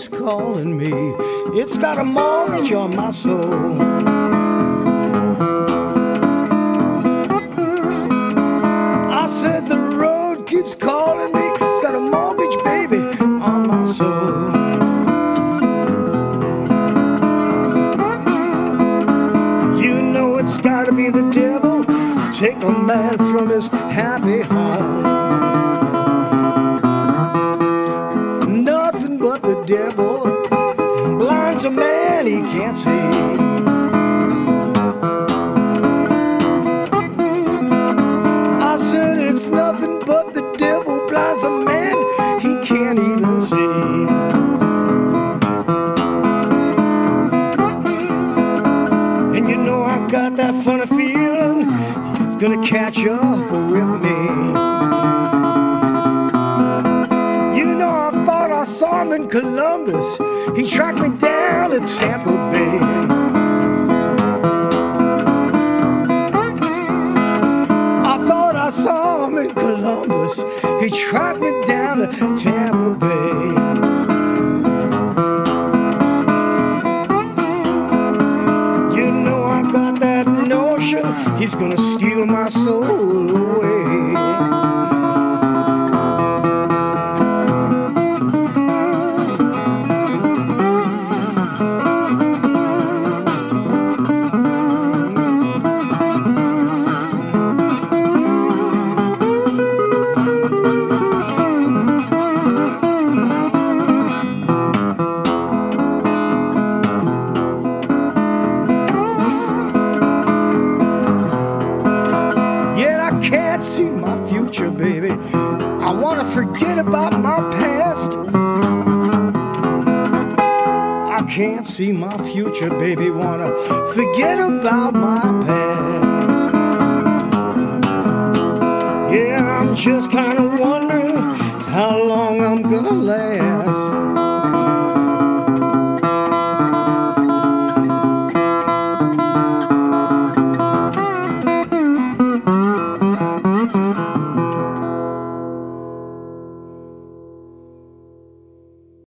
keeps calling me. It's got a mortgage on my soul. I said the road keeps calling me. It's got a mortgage, baby, on my soul. You know it's gotta be the devil. Take a man from his happy home. Nothing but the devil blinds a man he can't see. I said it's nothing but the devil blinds a man he can't even see. And you know I got that funny feeling he's gonna catch up with me. I saw him in Columbus. He tracked me down to Tampa Bay. I thought I saw him in Columbus. He tracked me down to Tampa Bay. You know I got that notion he's gonna steal my soul away. See my future, baby. I wanna forget about my past. I can't see my future, baby. Wanna forget about my past. Yeah, I'm just kinda wondering how long I'm gonna last.